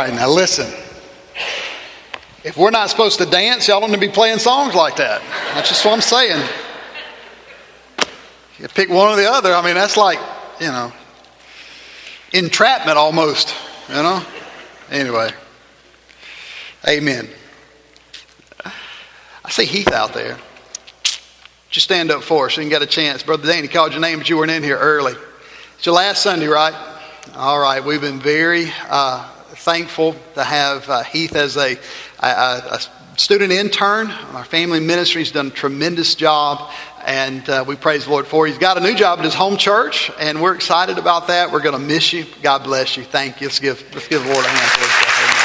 right, now listen. If we're not supposed to dance, y'all don't be playing songs like that. That's just what I'm saying. You pick one or the other. I mean, that's like, entrapment almost, Anyway. Amen. I see Heath out there. Just stand up for us so you can get a chance. Brother Danny called your name, but you weren't in here early. It's your last Sunday, right? All right. We've been very thankful to have Heath as a student intern. Our family ministry's done a tremendous job, and we praise the Lord for it. He's got a new job at his home church, and we're excited about that. We're going to miss you. God bless you. Thank you. Let's give the Lord a hand for this.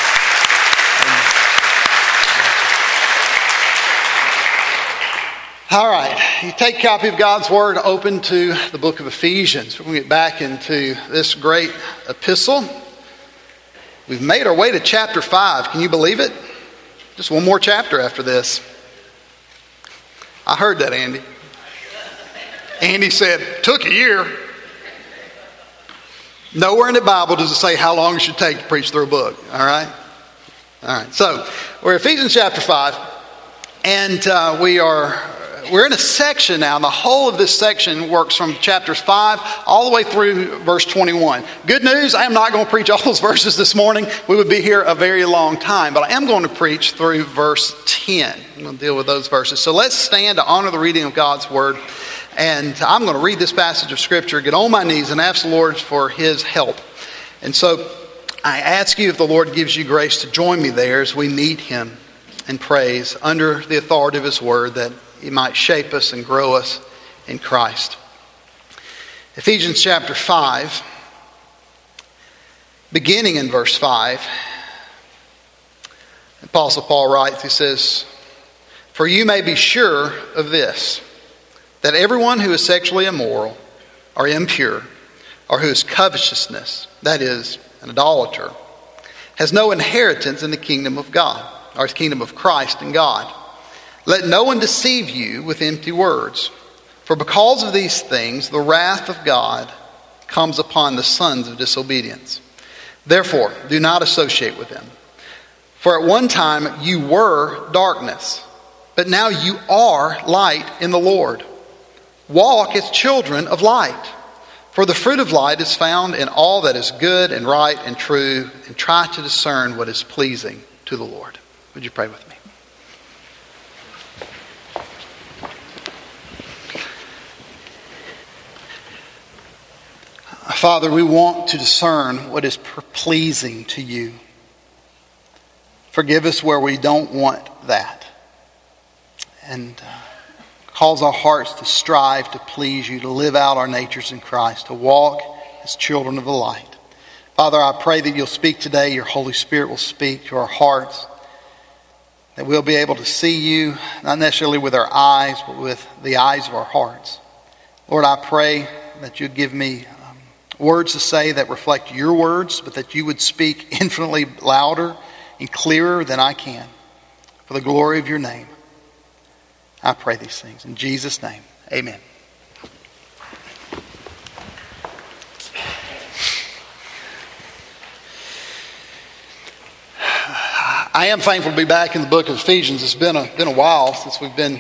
All right, you take a copy of God's Word, open to the book of Ephesians. We're going to get back into this great epistle. We've made our way to chapter 5. Can you believe it? Just one more chapter after this. I heard that, Andy. Andy said, took a year. Nowhere in the Bible does it say how long it should take to preach through a book. All right? All right, so we're Ephesians chapter 5, and we're in a section now, and the whole of this section works from chapters 5 all the way through verse 21. Good news, I am not going to preach all those verses this morning. We would be here a very long time, but I am going to preach through verse 10. I'm going to deal with those verses. So let's stand to honor the reading of God's Word, and I'm going to read this passage of Scripture, get on my knees, and ask the Lord for His help. And so I ask you, if the Lord gives you grace, to join me there as we meet Him in praise under the authority of His Word, that He might shape us and grow us in Christ. Ephesians chapter 5, beginning in verse 5, Apostle Paul writes, he says, "For you may be sure of this, that everyone who is sexually immoral or impure, or who is covetousness, that is, an idolater, has no inheritance in the kingdom of God, or the kingdom of Christ and God. Let no one deceive you with empty words. For because of these things, the wrath of God comes upon the sons of disobedience. Therefore, do not associate with them. For at one time you were darkness, but now you are light in the Lord. Walk as children of light. For the fruit of light is found in all that is good and right and true, and try to discern what is pleasing to the Lord." Would you pray with me? Father, we want to discern what is pleasing to you. Forgive us where we don't want that. And cause our hearts to strive to please you, to live out our natures in Christ, to walk as children of the light. Father, I pray that you'll speak today. Your Holy Spirit will speak to our hearts, that we'll be able to see you, not necessarily with our eyes, but with the eyes of our hearts. Lord, I pray that you'd give me words to say that reflect your words, but that you would speak infinitely louder and clearer than I can. For the glory of your name, I pray these things. In Jesus' name, amen. I am thankful to be back in the book of Ephesians. It's been a while since we've been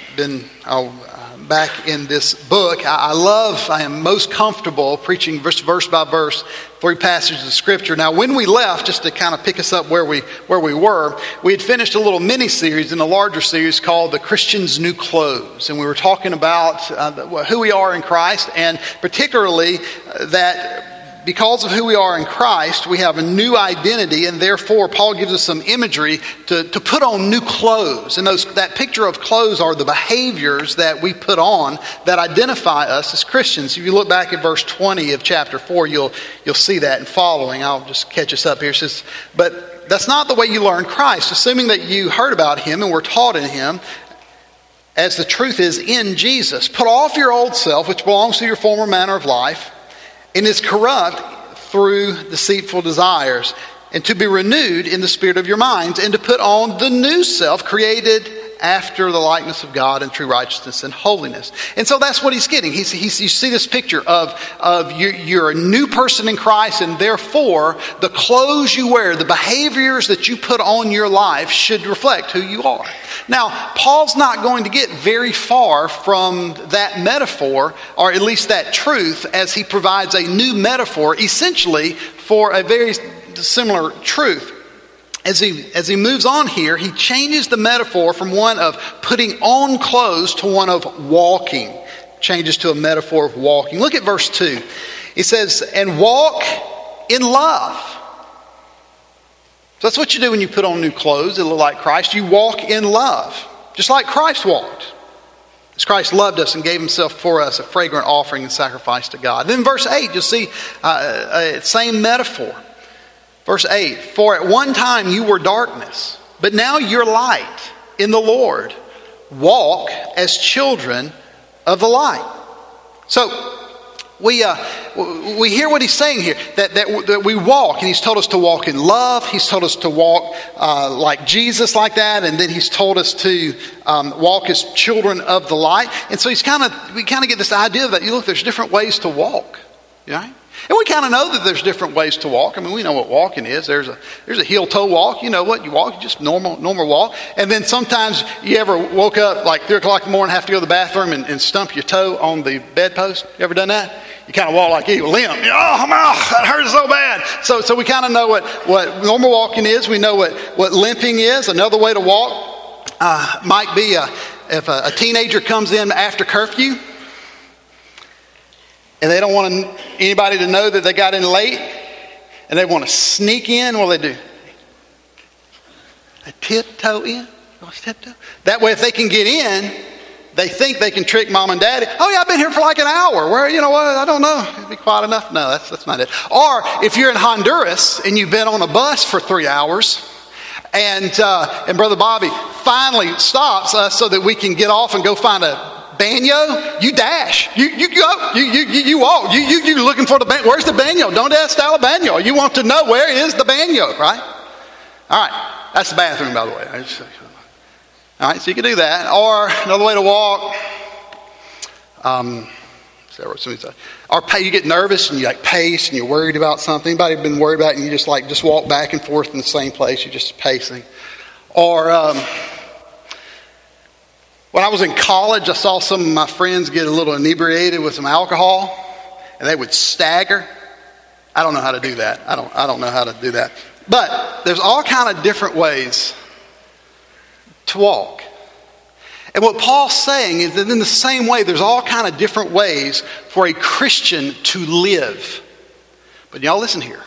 back in this book. I am most comfortable preaching verse by verse through passages of Scripture. Now, when we left, just to kind of pick us up where we were, we had finished a little mini-series in a larger series called The Christian's New Clothes. And we were talking about who we are in Christ, and particularly that because of who we are in Christ, we have a new identity, and therefore Paul gives us some imagery to put on new clothes. And that picture of clothes are the behaviors that we put on that identify us as Christians. If you look back at verse 20 of chapter 4, you'll see that in following. I'll just catch us up here. It says, "But that's not the way you learn Christ, assuming that you heard about him and were taught in him, as the truth is in Jesus. Put off your old self, which belongs to your former manner of life, and is corrupt through deceitful desires, and to be renewed in the spirit of your minds, and to put on the new self, created after the likeness of God in true righteousness and holiness. And so that's what he's getting. You see this picture of you're a new person in Christ, and therefore the clothes you wear, the behaviors that you put on your life should reflect who you are. Now, Paul's not going to get very far from that metaphor, or at least that truth, as he provides a new metaphor, essentially for a very similar truth. As he moves on here, he changes the metaphor from one of putting on clothes to one of walking. Changes to a metaphor of walking. Look at verse 2. He says, and walk in love. So that's what you do when you put on new clothes that look like Christ. You walk in love, just like Christ walked. As Christ loved us and gave himself for us, a fragrant offering and sacrifice to God. Then verse 8, you'll see same metaphor. Verse 8, for at one time you were darkness, but now you're light in the Lord. Walk as children of the light. So we hear what he's saying here, that we walk, and he's told us to walk in love. He's told us to walk like Jesus, like that, and then he's told us to walk as children of the light. And so we kind of get this idea that look, there's different ways to walk, right? And we kind of know that there's different ways to walk. I mean, we know what walking is. There's a heel-toe walk. You know what you walk, just normal walk. And then sometimes you ever woke up like 3 o'clock in the morning, have to go to the bathroom and stump your toe on the bedpost? You ever done that? You kind of walk like you limp. Oh, that hurts so bad. So we kind of know what normal walking is. We know what limping is. Another way to walk might be if a teenager comes in after curfew, and they don't want anybody to know that they got in late, and they want to sneak in. What do? They tiptoe in. Tiptoe. That way, if they can get in, they think they can trick mom and daddy. Oh yeah, I've been here for like an hour. Where, you know what? I don't know. It'd be quiet enough. No, that's not it. Or if you're in Honduras and you've been on a bus for 3 hours, and Brother Bobby finally stops us so that we can get off and go find a banyo, you dash. You go. You walk. You looking for the banyo. Where's the banyo? Don't ask style of banyo. You want to know where is the banyo, right? All right. That's the bathroom, by the way. All right, so you can do that. Or another way to walk. Or you get nervous and you like pace and you're worried about something. Anybody been worried about it and you just walk back and forth in the same place? You're just pacing. Or when I was in college, I saw some of my friends get a little inebriated with some alcohol, and they would stagger. I don't know how to do that. I don't know how to do that. But there's all kind of different ways to walk. And what Paul's saying is that in the same way, there's all kind of different ways for a Christian to live. But y'all listen here.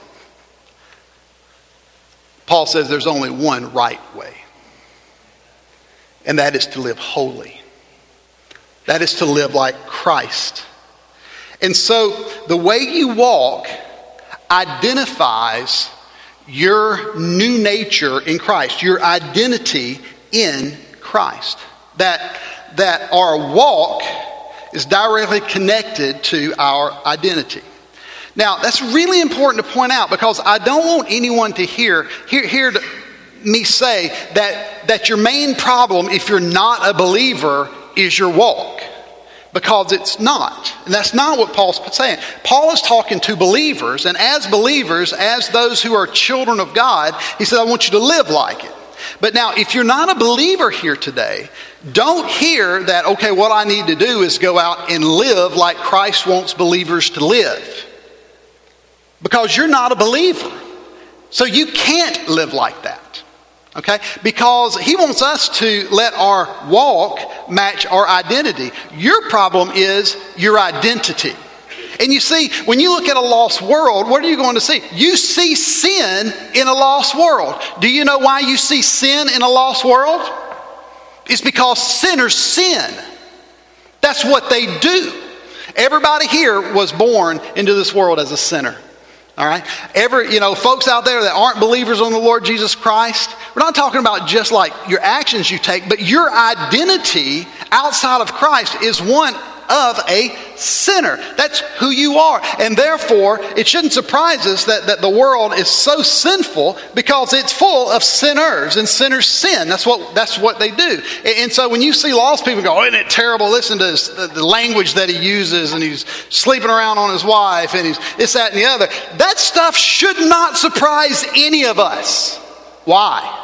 Paul says there's only one right way. And that is to live holy. That is to live like Christ. And so the way you walk identifies your new nature in Christ, your identity in Christ. That our walk is directly connected to our identity. Now, that's really important to point out, because I don't want anyone to hear me say that your main problem, if you're not a believer, is your walk. Because it's not. And that's not what Paul's saying. Paul is talking to believers, and as believers, as those who are children of God, he said, I want you to live like it. But now, if you're not a believer here today, don't hear that, okay, what I need to do is go out and live like Christ wants believers to live. Because you're not a believer. So you can't live like that. Okay? Because he wants us to let our walk match our identity. Your problem is your identity. And you see, when you look at a lost world, what are you going to see? You see sin in a lost world. Do you know why you see sin in a lost world? It's because sinners sin. That's what they do. Everybody here was born into this world as a sinner. All right? Folks out there that aren't believers on the Lord Jesus Christ, we're not talking about just like your actions you take, but your identity outside of Christ is one of a sinner. That's who you are. And therefore, it shouldn't surprise us that the world is so sinful, because it's full of sinners, and sinners sin. That's what they do. And so when you see lost people go, oh, isn't it terrible? Listen to the language that he uses, and he's sleeping around on his wife, and he's this, that, and the other. That stuff should not surprise any of us. Why?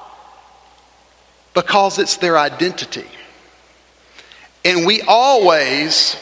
Because it's their identity. And we always,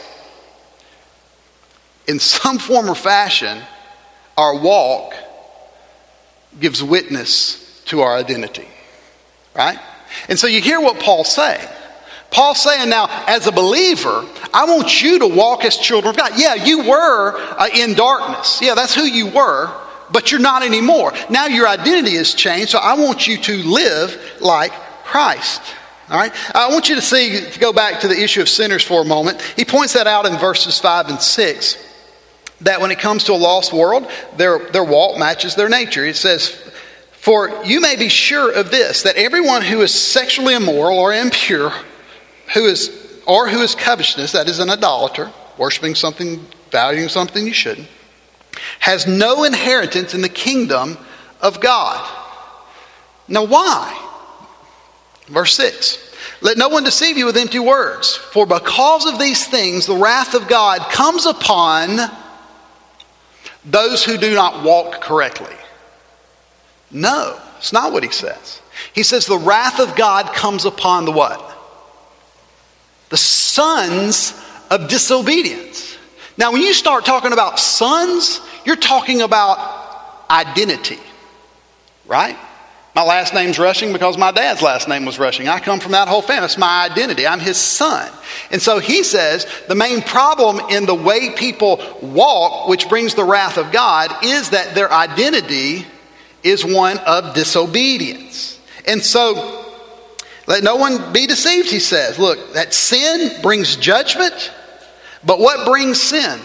in some form or fashion, our walk gives witness to our identity. Right? And so you hear what Paul's saying. Paul's saying, now, as a believer, I want you to walk as children of God. Yeah, you were in darkness. Yeah, that's who you were, but you're not anymore. Now your identity has changed, so I want you to live like Christ. All right? I want you to go back to the issue of sinners for a moment. He points that out in verses 5 and 6, that when it comes to a lost world, their walk matches their nature. It says, for you may be sure of this, that everyone who is sexually immoral or impure, who is covetous, that is an idolater, worshiping something, valuing something you shouldn't, has no inheritance in the kingdom of God. Now why? Verse 6, let no one deceive you with empty words, for because of these things the wrath of God comes upon those who do not walk correctly. No, it's not what he says. He says the wrath of God comes upon the what? The sons of disobedience. Now when you start talking about sons, you're talking about identity, right? My last name's Rushing because my dad's last name was Rushing. I come from that whole family. It's my identity. I'm his son. And so he says the main problem in the way people walk, which brings the wrath of God, is that their identity is one of disobedience. And so let no one be deceived, he says. Look, that sin brings judgment, but what brings sin?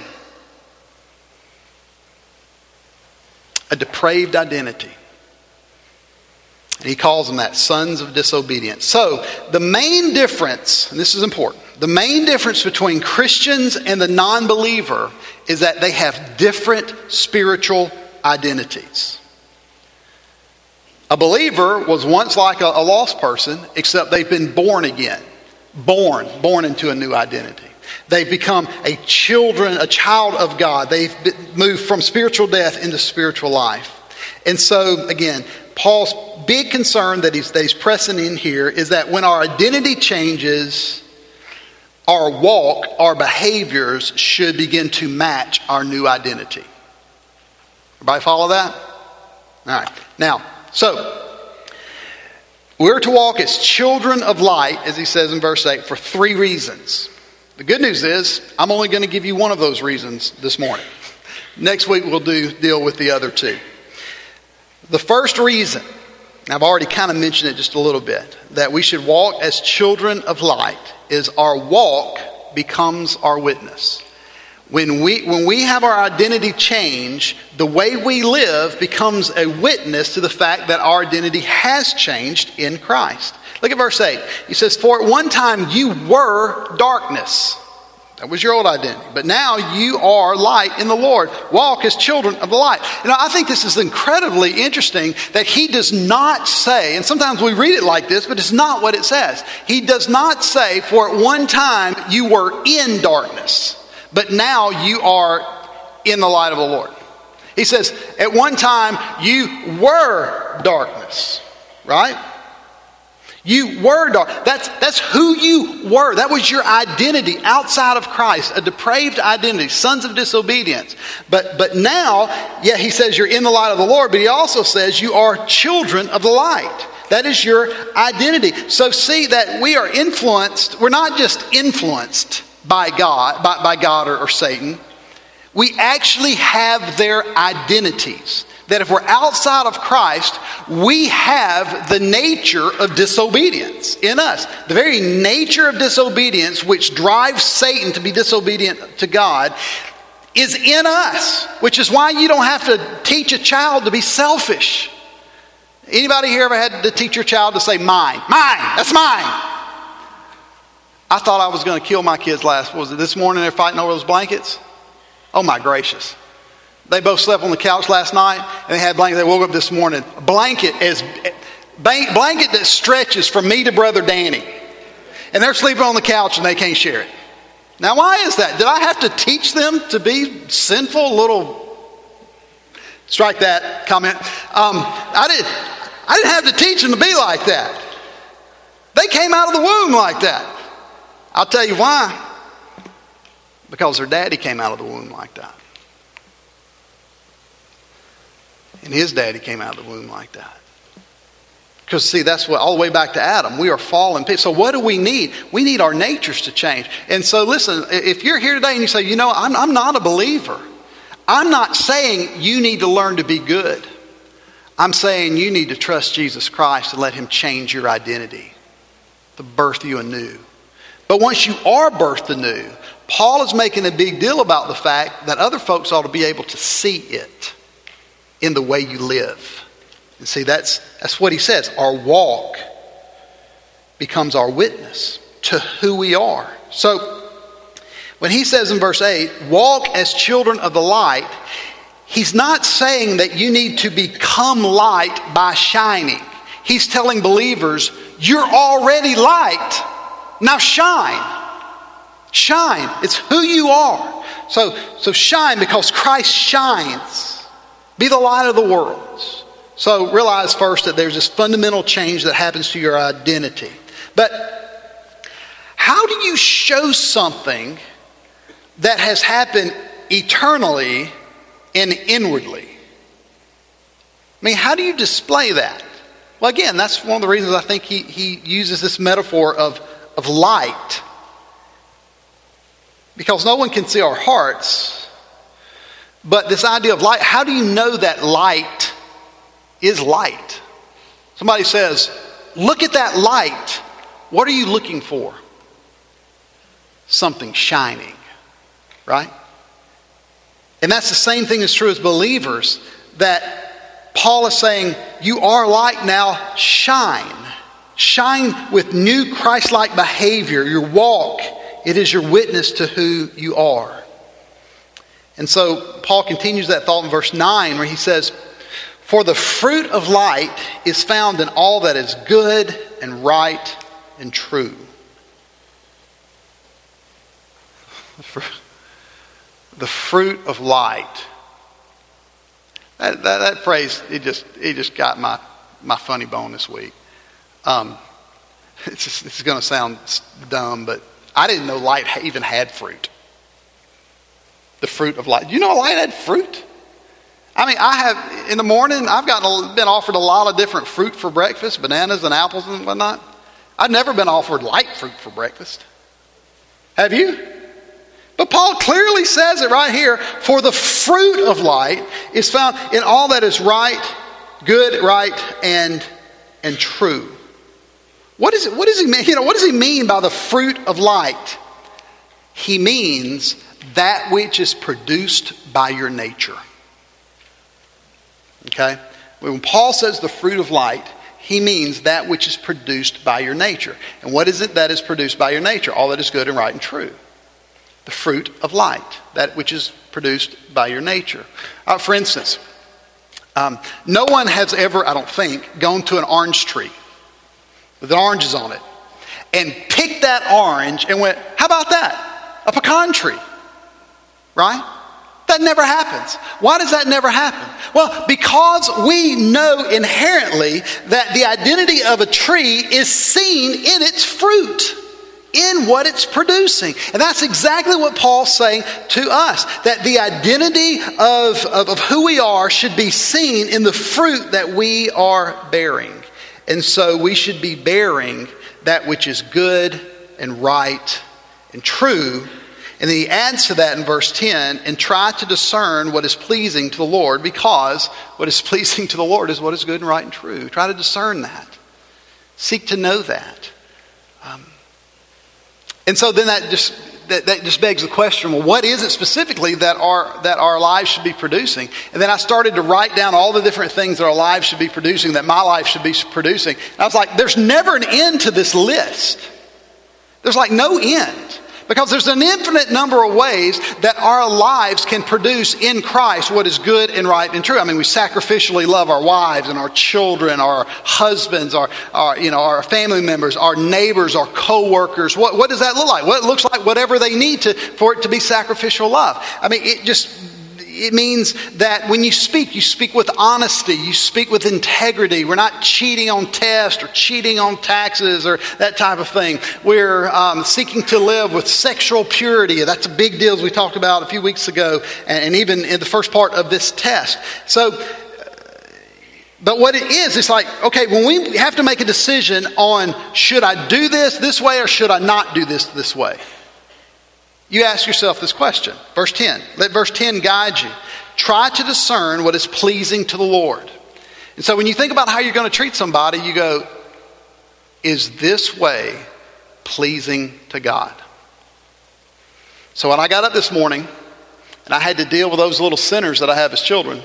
A depraved identity. And he calls them that, sons of disobedience. So the main difference, and this is important, the main difference between Christians and the non-believer is that they have different spiritual identities. A believer was once like a lost person, except they've been born again. Born into a new identity. They've become a child of God. They've moved from spiritual death into spiritual life. And so, again, Paul's big concern that he's pressing in here is that when our identity changes, our walk, our behaviors should begin to match our new identity. Everybody follow that? All right. Now, so we're to walk as children of light, as he says in verse 8, for 3 reasons. The good news is, I'm only going to give you one of those reasons this morning. Next week we'll deal with the other 2. The first reason, and I've already kind of mentioned it just a little bit, that we should walk as children of light is our walk becomes our witness. When we have our identity change, the way we live becomes a witness to the fact that our identity has changed in Christ. Look at verse 8. He says, for at one time you were darkness. That was your old identity. But now you are light in the Lord. Walk as children of the light. You know, I think this is incredibly interesting that he does not say, and sometimes we read it like this, but it's not what it says. He does not say, for at one time you were in darkness, but now you are in the light of the Lord. He says, at one time you were darkness, right? You were dark. That's who you were. That was your identity outside of Christ, a depraved identity, sons of disobedience. But now, yeah, he says you're in the light of the Lord, but he also says you are children of the light. That is your identity. So see that we are influenced. We're not just influenced by God or Satan. We actually have their identities. That if we're outside of Christ, we have the nature of disobedience in us. The very nature of disobedience, which drives Satan to be disobedient to God, is in us. Which is why you don't have to teach a child to be selfish. Anybody here ever had to teach your child to say mine? Mine, that's mine. I thought I was going to kill my kids was it this morning they're fighting over those blankets? Oh my gracious. They both slept on the couch last night and they had blankets. They woke up this morning. Blanket that stretches from me to Brother Danny. And they're sleeping on the couch and they can't share it. Now why is that? Did I have to teach them to be sinful? Strike that comment. I didn't have to teach them to be like that. They came out of the womb like that. I'll tell you why. Because their daddy came out of the womb like that. And his daddy came out of the womb like that. Because see, that's what, all the way back to Adam, we are fallen people. So what do we need? We need our natures to change. And so listen, if you're here today and you say, you know, I'm not a believer. I'm not saying you need to learn to be good. I'm saying you need to trust Jesus Christ and let him change your identity, to birth you anew. But once you are birthed anew, Paul is making a big deal about the fact that other folks ought to be able to see it in the way you live. And see, that's what he says. Our walk becomes our witness to who we are. So when he says in verse 8, walk as children of the light, he's not saying that you need to become light by shining. He's telling believers, you're already light. Now shine. Shine. It's who you are. So shine because Christ shines. Be the light of the world. So realize first that there's this fundamental change that happens to your identity. But how do you show something that has happened eternally and inwardly? I mean, how do you display that? Well, again, that's one of the reasons I think he uses this metaphor of light. Because no one can see our hearts. But this idea of light, how do you know that light is light? Somebody says, look at that light. What are you looking for? Something shining, right? And that's the same thing that's true as believers, that Paul is saying, you are light now, shine. Shine with new Christ-like behavior, your walk. It is your witness to who you are. And so Paul continues that thought in verse 9 where he says, for the fruit of light is found in all that is good and right and true. The fruit of light. That phrase, it just got my funny bone this week. It's going to sound dumb, but I didn't know light even had fruit. The fruit of light. Do you know light had fruit? I mean, in the morning, I've been offered a lot of different fruit for breakfast, bananas and apples and whatnot. I've never been offered light fruit for breakfast. Have you? But Paul clearly says it right here, for the fruit of light is found in all that is right, good, right, and true. What does he mean? What does he mean by the fruit of light? He means that which is produced by your nature. Okay? When Paul says the fruit of light, he means that which is produced by your nature. And what is it that is produced by your nature? All that is good and right and true. The fruit of light, that which is produced by your nature. For instance, no one has ever, I don't think, gone to an orange tree with oranges on it and picked that orange and went, how about that? A pecan tree. Right? That never happens. Why does that never happen? Well, because we know inherently that the identity of a tree is seen in its fruit, in what it's producing. And that's exactly what Paul's saying to us, that the identity of who we are should be seen in the fruit that we are bearing. And so we should be bearing that which is good and right and true. And then he adds to that in verse 10, and try to discern what is pleasing to the Lord, because what is pleasing to the Lord is what is good and right and true. Try to discern that. Seek to know that. And so then that just begs the question, well, what is it specifically that our lives should be producing? And then I started to write down all the different things that our lives should be producing, that my life should be producing. And I was like, there's never an end to this list. There's like no end. Because there's an infinite number of ways that our lives can produce in Christ what is good and right and true. I mean, we sacrificially love our wives and our children, our husbands, our family members, our neighbors, our co-workers. What does that look like? Well, it looks like whatever they need for it to be sacrificial love. I mean, it means that when you speak with honesty, you speak with integrity. We're not cheating on tests or cheating on taxes or that type of thing. We're seeking to live with sexual purity. That's a big deal, as we talked about a few weeks ago, and even in the first part of this test. So, but what it is, it's like, okay, when we have to make a decision on should I do this way or should I not do this way? You ask yourself this question. Verse 10. Let verse 10 guide you. Try to discern what is pleasing to the Lord. And so when you think about how you're going to treat somebody, you go, is this way pleasing to God? So when I got up this morning and I had to deal with those little sinners that I have as children,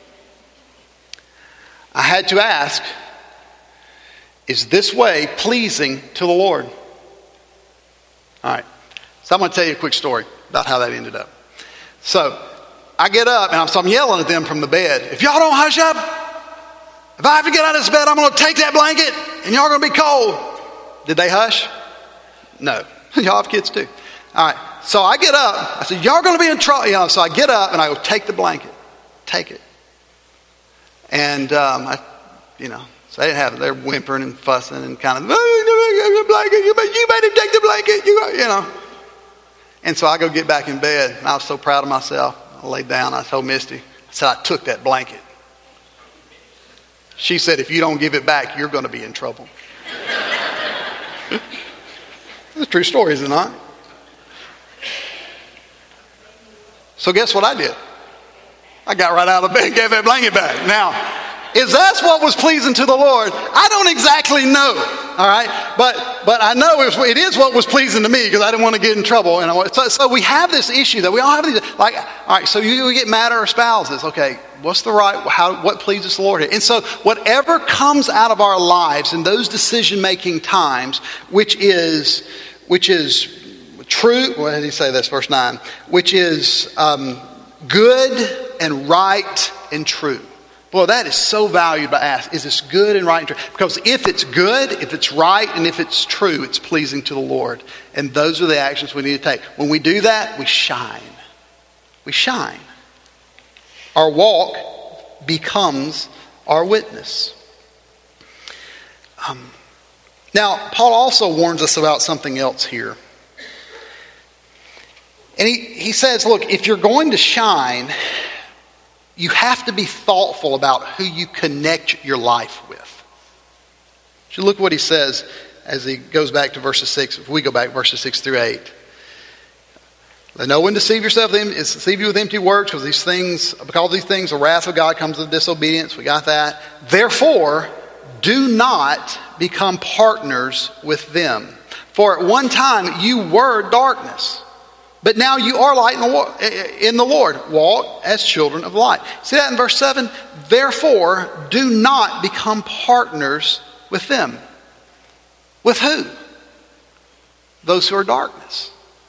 I had to ask, is this way pleasing to the Lord? All right. So I'm going to tell you a quick story about how that ended up. So I get up and I'm yelling at them from the bed. If y'all don't hush up, if I have to get out of this bed, I'm going to take that blanket and y'all are going to be cold. Did they hush? No. Y'all have kids too. All right. So I get up. I said, y'all are going to be in trouble. So I get up and I go, take the blanket. Take it. And, so they didn't have it. They're whimpering and fussing and kind of, you made him take the blanket, And so I go get back in bed, and I was so proud of myself. I laid down, I told Misty, I said, I took that blanket. She said, if you don't give it back, you're going to be in trouble. It's a true story, is it not? So guess what I did? I got right out of bed and gave that blanket back. Now, is that what was pleasing to the Lord? I don't exactly know, all right? But I know it is what was pleasing to me because I didn't want to get in trouble. So we have this issue that we all have these, like, all right, so you get mad at our spouses. Okay, what's the right, what pleases the Lord here? And so whatever comes out of our lives in those decision-making times, which is true, what did he say this, verse 9? Which is good and right and true. Boy, that is so valued by us. Is this good and right and true? Because if it's good, if it's right, and if it's true, it's pleasing to the Lord. And those are the actions we need to take. When we do that, we shine. We shine. Our walk becomes our witness. Now, Paul also warns us about something else here. And he says, look, if you're going to shine, you have to be thoughtful about who you connect your life with. So look what he says as he goes back to verses 6. If we go back verses 6 through 8. Let no one deceive you with empty words, because these things, the wrath of God comes with disobedience. We got that. Therefore, do not become partners with them. For at one time you were darkness, but now you are light in the Lord. Walk as children of light. See that in verse 7? Therefore, do not become partners with them. With who? Those who are darkness.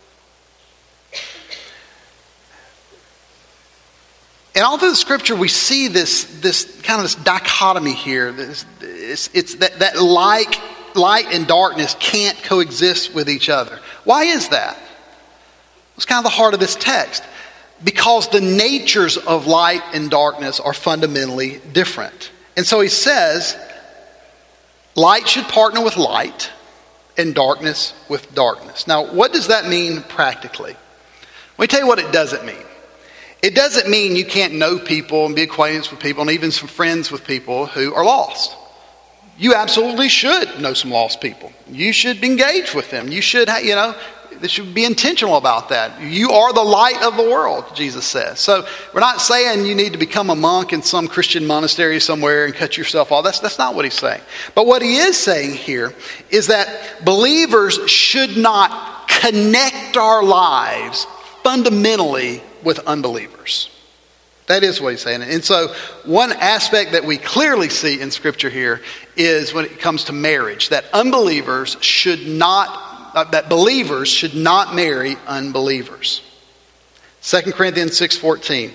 And all through the scripture, we see this kind of this dichotomy here. It's that light and darkness can't coexist with each other. Why is that? It's kind of the heart of this text. Because the natures of light and darkness are fundamentally different. And so he says, light should partner with light and darkness with darkness. Now, what does that mean practically? Let me tell you what it doesn't mean. It doesn't mean you can't know people and be acquainted with people and even some friends with people who are lost. You absolutely should know some lost people. You should engage with them. You should, they should be intentional about that. You are the light of the world, Jesus says. So we're not saying you need to become a monk in some Christian monastery somewhere and cut yourself off. That's not what he's saying. But what he is saying here is that believers should not connect our lives fundamentally with unbelievers. That is what he's saying. And so one aspect that we clearly see in Scripture here is when it comes to marriage, that unbelievers should not that believers should not marry unbelievers. 2 Corinthians 6:14.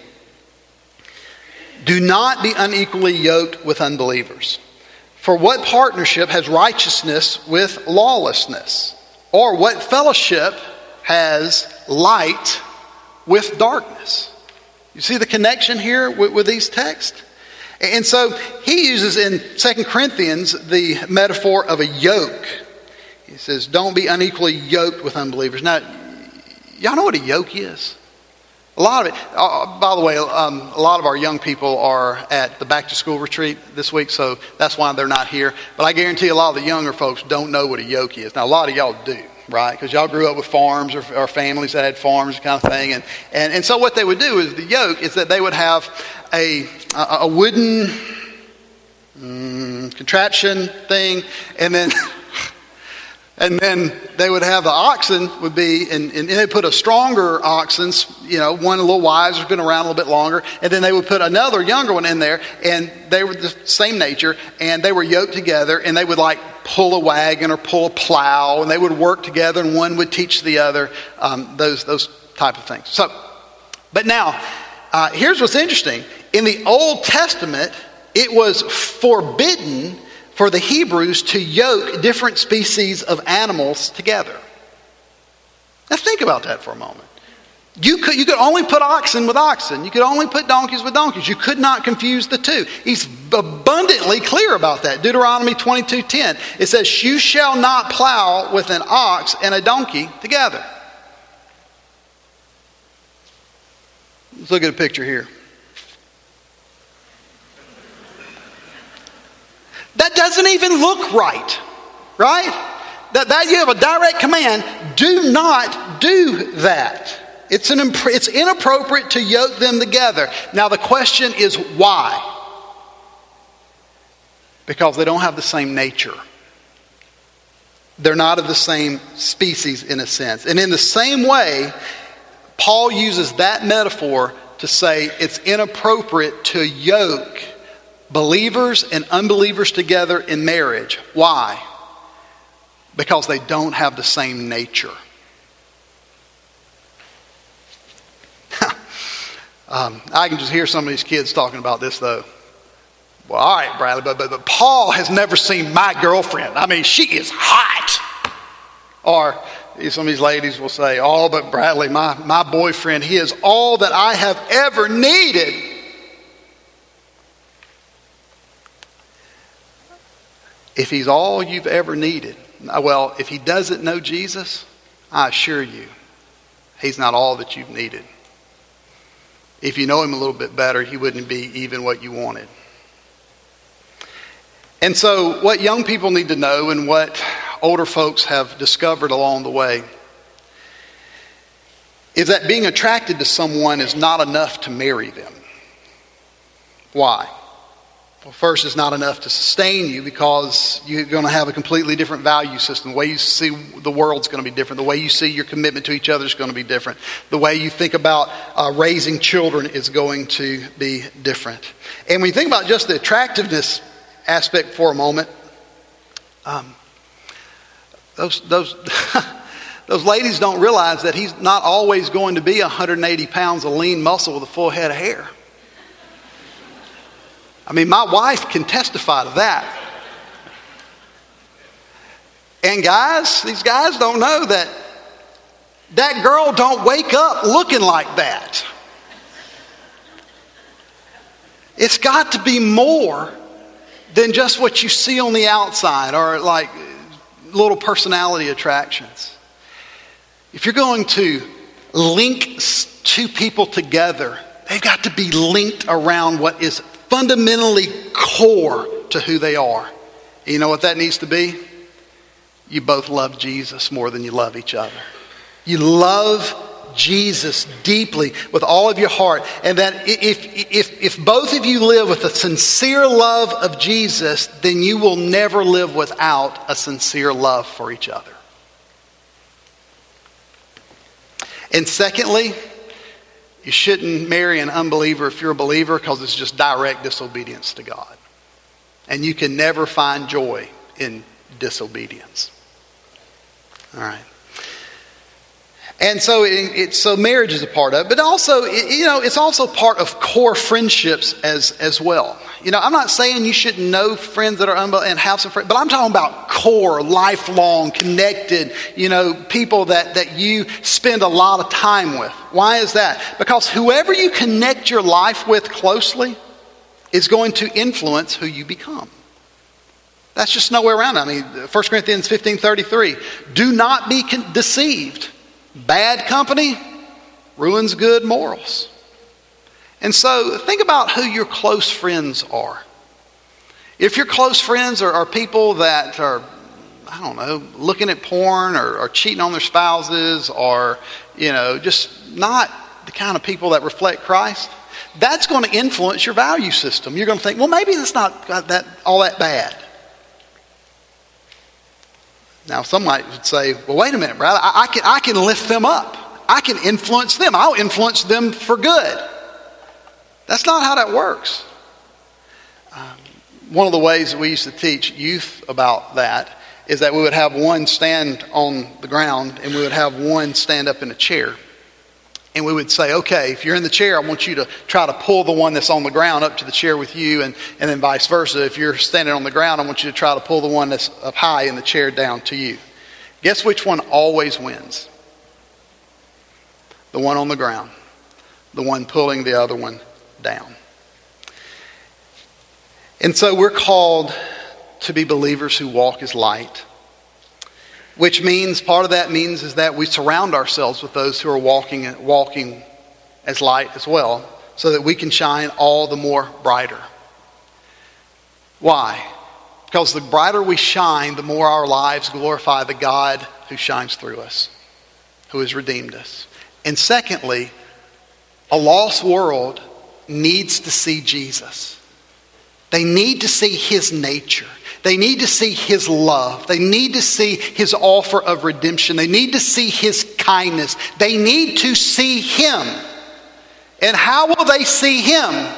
Do not be unequally yoked with unbelievers. For what partnership has righteousness with lawlessness? Or what fellowship has light with darkness? You see the connection here with these texts? And so he uses in 2 Corinthians the metaphor of a yoke. He says, don't be unequally yoked with unbelievers. Now, y'all know what a yoke is? A lot of it, by the way, a lot of our young people are at the back to school retreat this week, so that's why they're not here. But I guarantee a lot of the younger folks don't know what a yoke is. Now, a lot of y'all do, right? Because y'all grew up with farms or families that had farms kind of thing. And so what they would do is the yoke is that they would have a wooden contraption thing, and then they would have the oxen would be, and they put a stronger oxen, one a little wiser, been around a little bit longer, and then they would put another younger one in there, and they were the same nature, and they were yoked together, and they would like pull a wagon or pull a plow, and they would work together, and one would teach the other those type of things. So, but now, here's what's interesting. In the Old Testament, it was forbidden for the Hebrews to yoke different species of animals together. Now think about that for a moment. You could only put oxen with oxen. You could only put donkeys with donkeys. You could not confuse the two. He's abundantly clear about that. Deuteronomy 22:10. It says, you shall not plow with an ox and a donkey together. Let's look at a picture here. That doesn't even look right? That you have a direct command, do not do that. It's inappropriate to yoke them together. Now the question is why? Because they don't have the same nature. They're not of the same species in a sense. And in the same way, Paul uses that metaphor to say it's inappropriate to yoke believers and unbelievers together in marriage. Why? Because they don't have the same nature. I can just hear some of these kids talking about this though. Well, all right, Bradley, but Paul has never seen my girlfriend. I mean, she is hot. Or some of these ladies will say, oh, but Bradley, my boyfriend, he is all that I have ever needed. If he's all you've ever needed, well, if he doesn't know Jesus, I assure you, he's not all that you've needed. If you know him a little bit better, he wouldn't be even what you wanted. And so what young people need to know and what older folks have discovered along the way is that being attracted to someone is not enough to marry them. Why? Well, first, it's not enough to sustain you because you're going to have a completely different value system. The way you see the world's going to be different. The way you see your commitment to each other is going to be different. The way you think about raising children is going to be different. And when you think about just the attractiveness aspect for a moment, those ladies don't realize that he's not always going to be 180 pounds of lean muscle with a full head of hair. I mean, my wife can testify to that. And guys, these guys don't know that girl don't wake up looking like that. It's got to be more than just what you see on the outside or like little personality attractions. If you're going to link two people together, they've got to be linked around what is fundamentally core to who they are. And you know what that needs to be? You both love Jesus more than you love each other. You love Jesus deeply with all of your heart. And that if both of you live with a sincere love of Jesus, then you will never live without a sincere love for each other. And secondly, you shouldn't marry an unbeliever if you're a believer because it's just direct disobedience to God. And you can never find joy in disobedience. All right. And so so marriage is a part of it, but also, it's also part of core friendships as well. I'm not saying you shouldn't know friends that are and have some friends, but I'm talking about core, lifelong, connected, people that you spend a lot of time with. Why is that? Because whoever you connect your life with closely is going to influence who you become. That's just no way around it. I mean, 1 Corinthians 15:33, do not be deceived. Bad company ruins good morals. And so think about who your close friends are. If your close friends are people that are, looking at porn or cheating on their spouses or, just not the kind of people that reflect Christ, that's going to influence your value system. You're going to think, well, maybe it's not all that bad. Now, some might say, well, wait a minute, brother. I can lift them up. I can influence them. I'll influence them for good. That's not how that works. One of the ways that we used to teach youth about that is that we would have one stand on the ground and we would have one stand up in a chair. And we would say, okay, if you're in the chair, I want you to try to pull the one that's on the ground up to the chair with you, and then vice versa. If you're standing on the ground, I want you to try to pull the one that's up high in the chair down to you. Guess which one always wins? The one on the ground. The one pulling the other one down. And so we're called to be believers who walk as light. Which means, part of that means is that we surround ourselves with those who are walking as light as well, so that we can shine all the more brighter. Why? Because the brighter we shine, the more our lives glorify the God who shines through us, who has redeemed us. And secondly, a lost world needs to see Jesus. They need to see His nature. They need to see His love. They need to see His offer of redemption. They need to see His kindness. They need to see Him. And how will they see Him?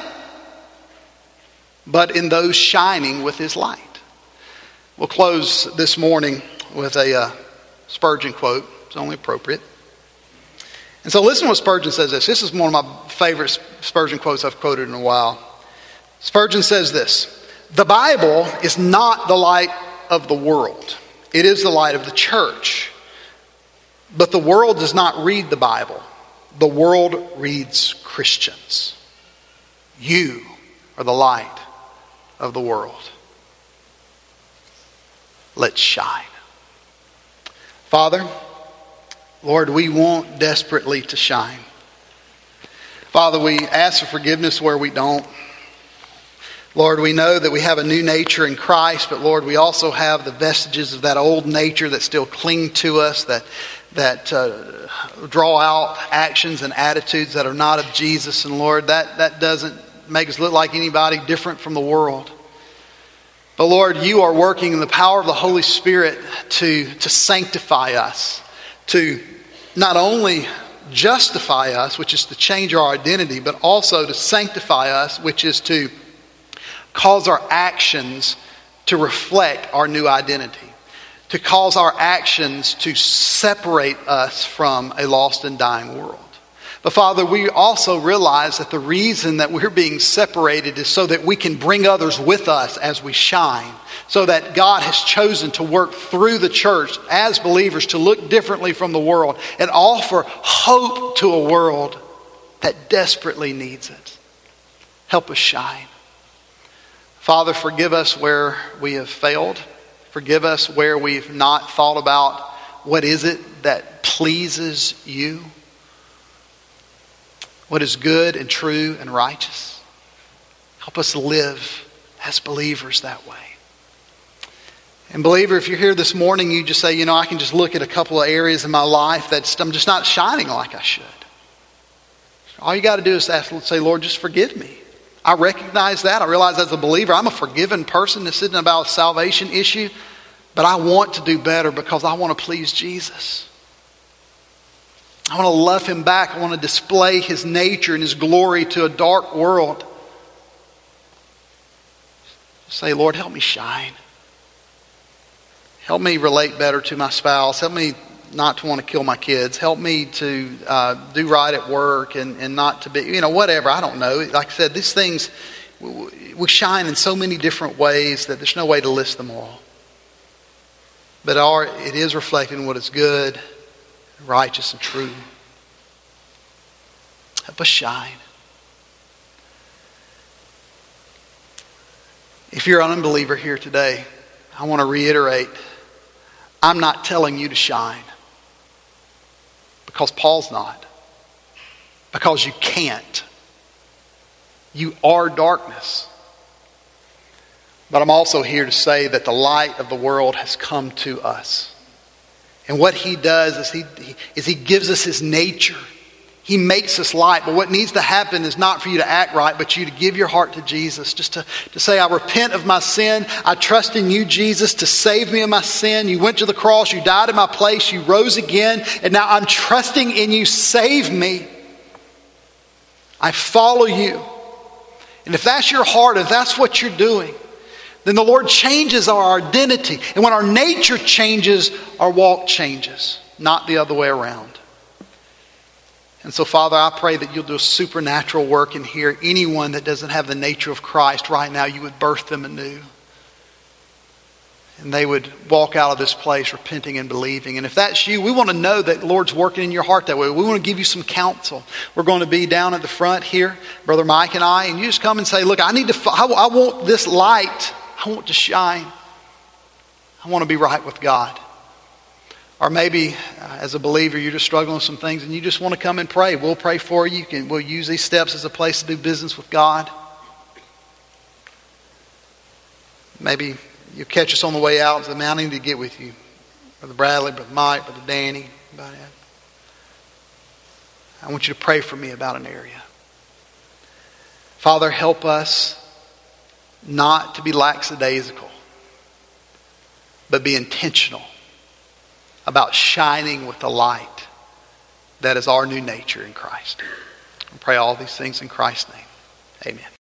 But in those shining with His light. We'll close this morning with a Spurgeon quote. It's only appropriate. And so listen to what Spurgeon says this. This is one of my favorite Spurgeon quotes I've quoted in a while. Spurgeon says this: the Bible is not the light of the world. It is the light of the church. But the world does not read the Bible. The world reads Christians. You are the light of the world. Let's shine. Father, Lord, we want desperately to shine. Father, we ask for forgiveness where we don't. Lord, we know that we have a new nature in Christ, but Lord, we also have the vestiges of that old nature that still cling to us, that draw out actions and attitudes that are not of Jesus. And Lord, that doesn't make us look like anybody different from the world. But Lord, you are working in the power of the Holy Spirit to sanctify us, to not only justify us, which is to change our identity, but also to sanctify us, which is to cause our actions to reflect our new identity, to cause our actions to separate us from a lost and dying world. But Father, we also realize that the reason that we're being separated is so that we can bring others with us as we shine, so that God has chosen to work through the church as believers to look differently from the world and offer hope to a world that desperately needs it. Help us shine. Father, forgive us where we have failed. Forgive us where we've not thought about what is it that pleases you. What is good and true and righteous. Help us live as believers that way. And believer, if you're here this morning, you just say, I can just look at a couple of areas in my life that I'm just not shining like I should. All you got to do is say, Lord, just forgive me. I recognize that. I realize as a believer, I'm a forgiven person. This isn't about a salvation issue. But I want to do better because I want to please Jesus. I want to love Him back. I want to display His nature and His glory to a dark world. Say, Lord, help me shine. Help me relate better to my spouse. Help me not to want to kill my kids. Help me to do right at work and not to be, whatever. I don't know. Like I said, these things, we shine in so many different ways that there's no way to list them all. But it is reflecting what is good, righteous, and true. Help us shine. If you're an unbeliever here today, I want to reiterate, I'm not telling you to shine. Because Paul's not. Because you can't. You are darkness. But I'm also here to say that the light of the world has come to us. And what he does is he gives us his nature. He makes us light. But what needs to happen is not for you to act right, but you to give your heart to Jesus. Just to say, I repent of my sin. I trust in you, Jesus, to save me of my sin. You went to the cross. You died in my place. You rose again. And now I'm trusting in you. Save me. I follow you. And if that's your heart, if that's what you're doing, then the Lord changes our identity. And when our nature changes, our walk changes. Not the other way around. And so, Father, I pray that you'll do a supernatural work in here. Anyone that doesn't have the nature of Christ right now, you would birth them anew. And they would walk out of this place repenting and believing. And if that's you, we want to know that the Lord's working in your heart that way. We want to give you some counsel. We're going to be down at the front here, Brother Mike and I. And you just come and say, look, I want this light. I want to shine. I want to be right with God. Or maybe as a believer, you're just struggling with some things and you just want to come and pray. We'll pray for you. We'll use these steps as a place to do business with God. Maybe you'll catch us on the way out. I'm out to get with you. Brother Bradley, Brother Mike, Brother Danny. I want you to pray for me about an area. Father, help us not to be lackadaisical, but be intentional about shining with the light that is our new nature in Christ. I pray all these things in Christ's name. Amen.